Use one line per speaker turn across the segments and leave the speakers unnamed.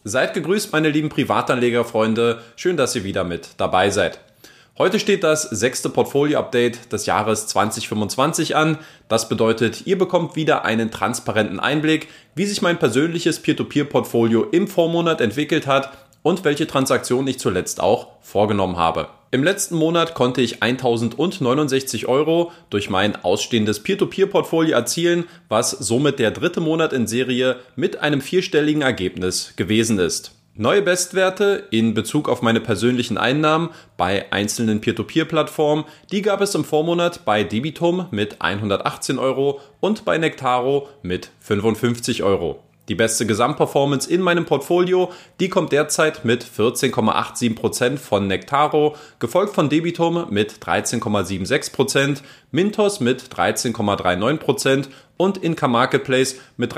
Seid gegrüßt, meine lieben Privatanlegerfreunde. Schön, dass ihr wieder mit dabei seid. Heute steht das 6. Portfolio-Update des Jahres 2025 an. Das bedeutet, ihr bekommt wieder einen transparenten Einblick, wie sich mein persönliches Peer-to-Peer-Portfolio im Vormonat entwickelt hat und welche Transaktionen ich zuletzt auch vorgenommen habe. Im letzten Monat konnte ich 1.069 € durch mein ausstehendes Peer-to-Peer-Portfolio erzielen, was somit der dritte Monat in Serie mit einem vierstelligen Ergebnis gewesen ist. Neue Bestwerte in Bezug auf meine persönlichen Einnahmen bei einzelnen Peer-to-Peer-Plattformen, die gab es im Vormonat bei Debitum mit 118 € und bei Nektaro mit 55 €. Die beste Gesamtperformance in meinem Portfolio, die kommt derzeit mit 14,87% von Nektaro, gefolgt von Debitum mit 13,76%, Mintos mit 13,39% und Inka Marketplace mit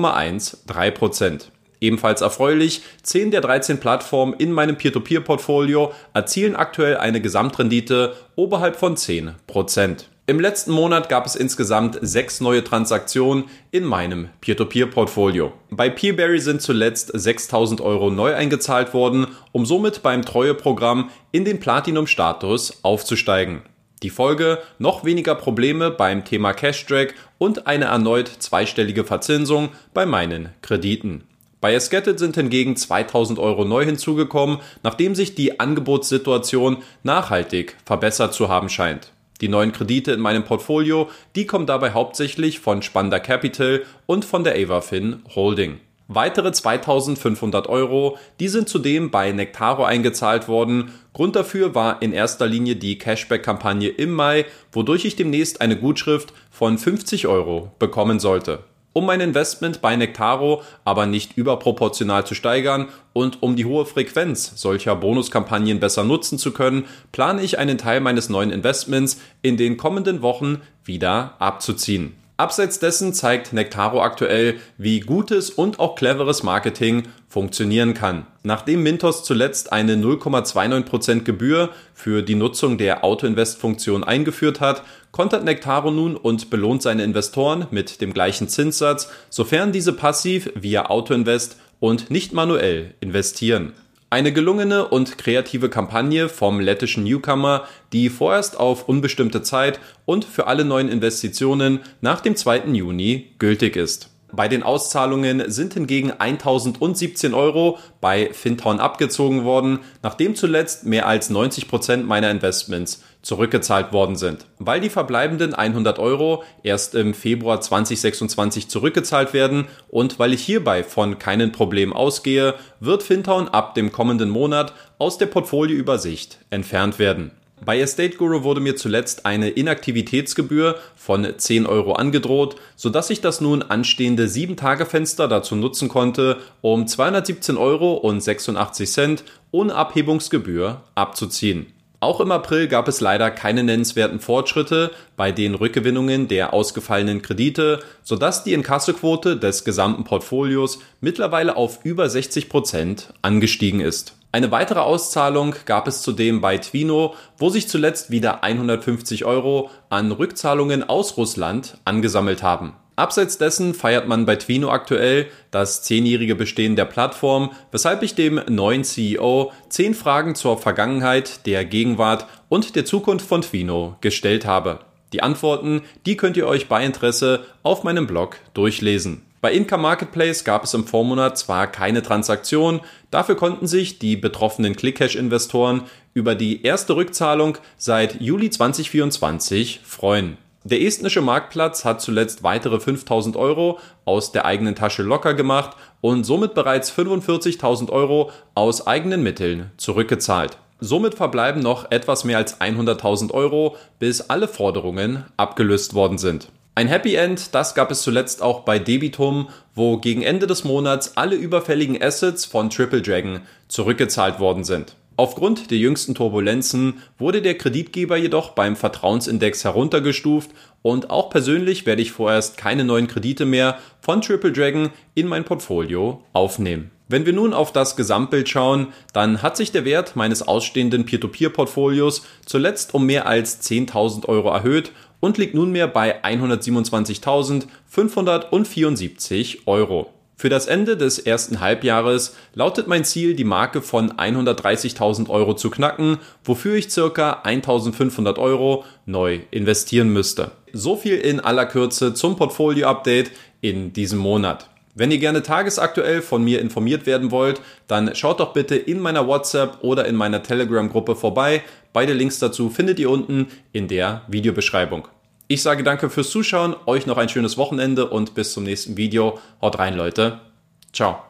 13,13%. Ebenfalls erfreulich, 10 der 13 Plattformen in meinem Peer-to-Peer-Portfolio erzielen aktuell eine Gesamtrendite oberhalb von 10%. Im letzten Monat gab es insgesamt 6 neue Transaktionen in meinem Peer-to-Peer-Portfolio. Bei Peerberry sind zuletzt 6.000 € neu eingezahlt worden, um somit beim Treueprogramm in den Platinum-Status aufzusteigen. Die Folge: noch weniger Probleme beim Thema Cash-Drag und eine erneut zweistellige Verzinsung bei meinen Krediten. Bei Esketit sind hingegen 2.000 € neu hinzugekommen, nachdem sich die Angebotssituation nachhaltig verbessert zu haben scheint. Die neuen Kredite in meinem Portfolio, die kommen dabei hauptsächlich von Spanda Capital und von der Avafin Holding. Weitere 2.500 €, die sind zudem bei Nektaro eingezahlt worden. Grund dafür war in erster Linie die Cashback-Kampagne im Mai, wodurch ich demnächst eine Gutschrift von 50 € bekommen sollte. Um mein Investment bei Nektaro aber nicht überproportional zu steigern und um die hohe Frequenz solcher Bonuskampagnen besser nutzen zu können, plane ich einen Teil meines neuen Investments in den kommenden Wochen wieder abzuziehen. Abseits dessen zeigt Nektaro aktuell, wie gutes und auch cleveres Marketing funktionieren kann. Nachdem Mintos zuletzt eine 0,29% Gebühr für die Nutzung der Auto-Invest-Funktion eingeführt hat, kontert Nektaro nun und belohnt seine Investoren mit dem gleichen Zinssatz, sofern diese passiv via Auto-Invest und nicht manuell investieren. Eine gelungene und kreative Kampagne vom lettischen Newcomer, die vorerst auf unbestimmte Zeit und für alle neuen Investitionen nach dem 2. Juni gültig ist. Bei den Auszahlungen sind hingegen 1.017 € bei Fintown abgezogen worden, nachdem zuletzt mehr als 90% meiner Investments zurückgezahlt worden sind. Weil die verbleibenden 100 € erst im Februar 2026 zurückgezahlt werden und weil ich hierbei von keinen Problemen ausgehe, wird Fintown ab dem kommenden Monat aus der Portfolioübersicht entfernt werden. Bei Estate Guru wurde mir zuletzt eine Inaktivitätsgebühr von 10 € angedroht, sodass ich das nun anstehende 7-Tage-Fenster dazu nutzen konnte, um 217,86 € ohne Abhebungsgebühr abzuziehen. Auch im April gab es leider keine nennenswerten Fortschritte bei den Rückgewinnungen der ausgefallenen Kredite, sodass die Inkassoquote des gesamten Portfolios mittlerweile auf über 60% angestiegen ist. Eine weitere Auszahlung gab es zudem bei Twino, wo sich zuletzt wieder 150 € an Rückzahlungen aus Russland angesammelt haben. Abseits dessen feiert man bei Twino aktuell das 10-jährige Bestehen der Plattform, weshalb ich dem neuen CEO 10 Fragen zur Vergangenheit, der Gegenwart und der Zukunft von Twino gestellt habe. Die Antworten, die könnt ihr euch bei Interesse auf meinem Blog durchlesen. Bei Inka Marketplace gab es im Vormonat zwar keine Transaktion, dafür konnten sich die betroffenen ClickCash-Investoren über die erste Rückzahlung seit Juli 2024 freuen. Der estnische Marktplatz hat zuletzt weitere 5.000 € aus der eigenen Tasche locker gemacht und somit bereits 45.000 € aus eigenen Mitteln zurückgezahlt. Somit verbleiben noch etwas mehr als 100.000 €, bis alle Forderungen abgelöst worden sind. Ein Happy End, das gab es zuletzt auch bei Debitum, wo gegen Ende des Monats alle überfälligen Assets von Triple Dragon zurückgezahlt worden sind. Aufgrund der jüngsten Turbulenzen wurde der Kreditgeber jedoch beim Vertrauensindex heruntergestuft und auch persönlich werde ich vorerst keine neuen Kredite mehr von Triple Dragon in mein Portfolio aufnehmen. Wenn wir nun auf das Gesamtbild schauen, dann hat sich der Wert meines ausstehenden Peer-to-Peer-Portfolios zuletzt um mehr als 10.000 € erhöht und liegt nunmehr bei 127.574 €. Für das Ende des ersten Halbjahres lautet mein Ziel, die Marke von 130.000 Euro zu knacken, wofür ich ca. 1.500 Euro neu investieren müsste. So viel in aller Kürze zum Portfolio-Update in diesem Monat. Wenn ihr gerne tagesaktuell von mir informiert werden wollt, dann schaut doch bitte in meiner WhatsApp oder in meiner Telegram-Gruppe vorbei. Beide Links dazu findet ihr unten in der Videobeschreibung. Ich sage danke fürs Zuschauen, euch noch ein schönes Wochenende und bis zum nächsten Video. Haut rein, Leute. Ciao.